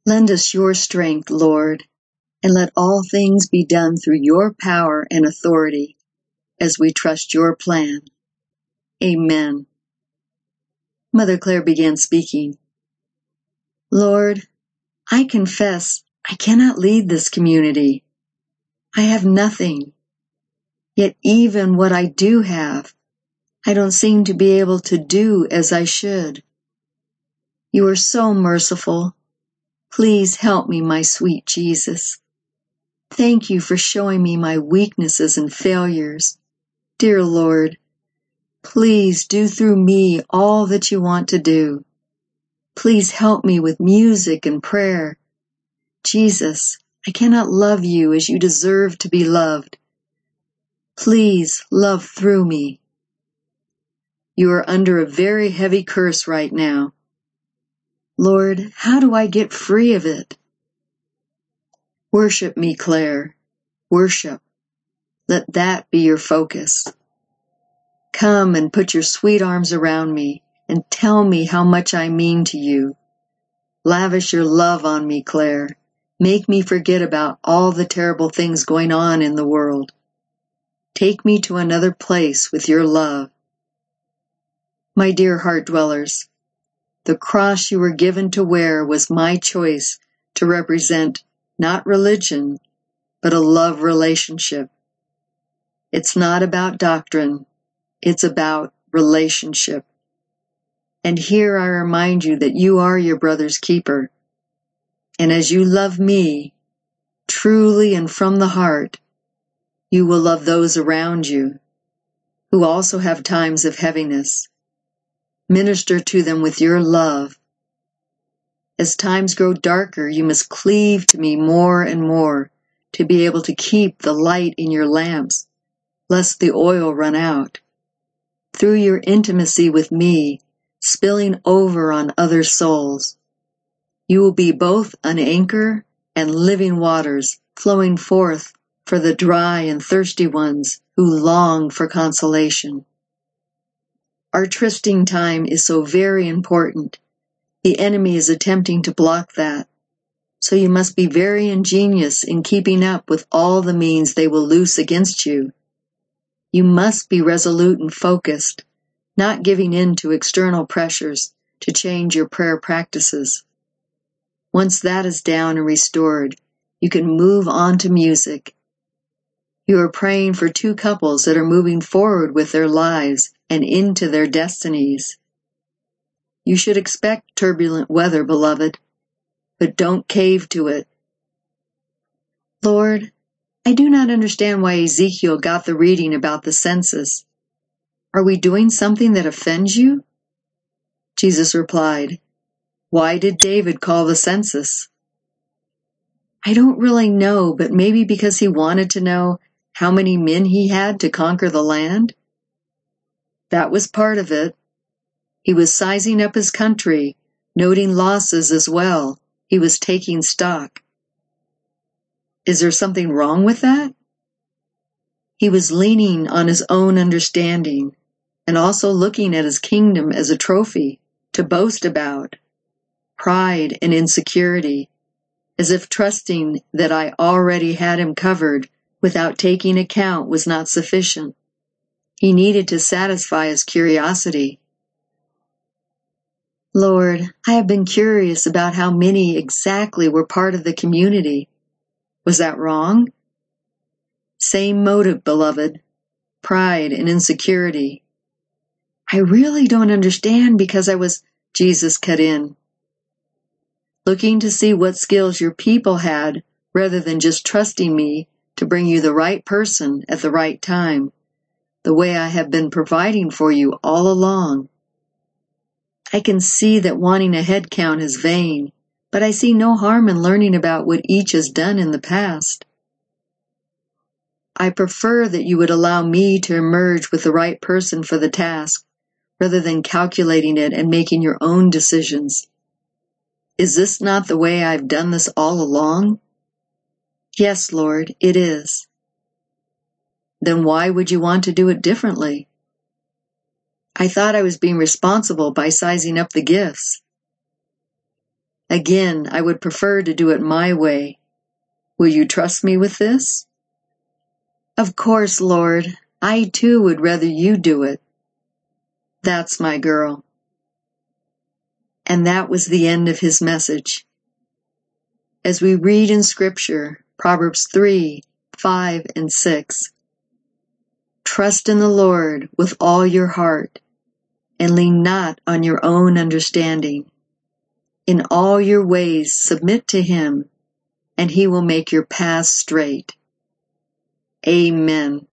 Lend us your strength, Lord, and let all things be done through your power and authority as we trust your plan. Amen. Mother Claire began speaking. Lord, I confess I cannot lead this community. I have nothing. Yet even what I do have, I don't seem to be able to do as I should. You are so merciful. Please help me, my sweet Jesus. Thank you for showing me my weaknesses and failures. Dear Lord, please do through me all that you want to do. Please help me with music and prayer. Jesus, I cannot love you as you deserve to be loved. Please love through me. You are under a very heavy curse right now. Lord, how do I get free of it? Worship me, Claire. Worship. Let that be your focus. Come and put your sweet arms around me and tell me how much I mean to you. Lavish your love on me, Claire. Make me forget about all the terrible things going on in the world. Take me to another place with your love. My dear heart dwellers, the cross you were given to wear was my choice to represent not religion, but a love relationship. It's not about doctrine, it's about relationship. And here I remind you that you are your brother's keeper. And as you love me, truly and from the heart, you will love those around you, who also have times of heaviness. Minister to them with your love. As times grow darker, you must cleave to me more and more to be able to keep the light in your lamps, lest the oil run out. Through your intimacy with me, spilling over on other souls, you will be both an anchor and living waters flowing forth for the dry and thirsty ones who long for consolation. Our trysting time is so very important. The enemy is attempting to block that. So you must be very ingenious in keeping up with all the means they will loose against you. You must be resolute and focused, not giving in to external pressures to change your prayer practices. Once that is down and restored, you can move on to music. You are praying for two couples that are moving forward with their lives and into their destinies. You should expect turbulent weather, beloved, but don't cave to it. Lord, I do not understand why Ezekiel got the reading about the census. Are we doing something that offends you? Jesus replied, Why did David call the census? I don't really know, but maybe because he wanted to know how many men he had to conquer the land? That was part of it. He was sizing up his country, noting losses as well. He was taking stock. Is there something wrong with that? He was leaning on his own understanding and also looking at his kingdom as a trophy to boast about. Pride and insecurity, as if trusting that I already had him covered without taking account was not sufficient. He needed to satisfy his curiosity. Lord, I have been curious about how many exactly were part of the community. Was that wrong? Same motive, beloved. Pride and insecurity. I really don't understand because Jesus cut in. Looking to see what skills your people had rather than just trusting me to bring you the right person at the right time, the way I have been providing for you all along. I can see that wanting a head count is vain, but I see no harm in learning about what each has done in the past. I prefer that you would allow me to emerge with the right person for the task, rather than calculating it and making your own decisions. Is this not the way I've done this all along? Yes, Lord, it is. Then why would you want to do it differently? I thought I was being responsible by sizing up the gifts. Again, I would prefer to do it my way. Will you trust me with this?" "Of course, Lord. I too would rather you do it." "That's my girl." And that was the end of his message. As we read in Scripture, Proverbs 3, 5, and 6, "Trust in the Lord with all your heart, and lean not on your own understanding. In all your ways submit to him, and he will make your paths straight." Amen.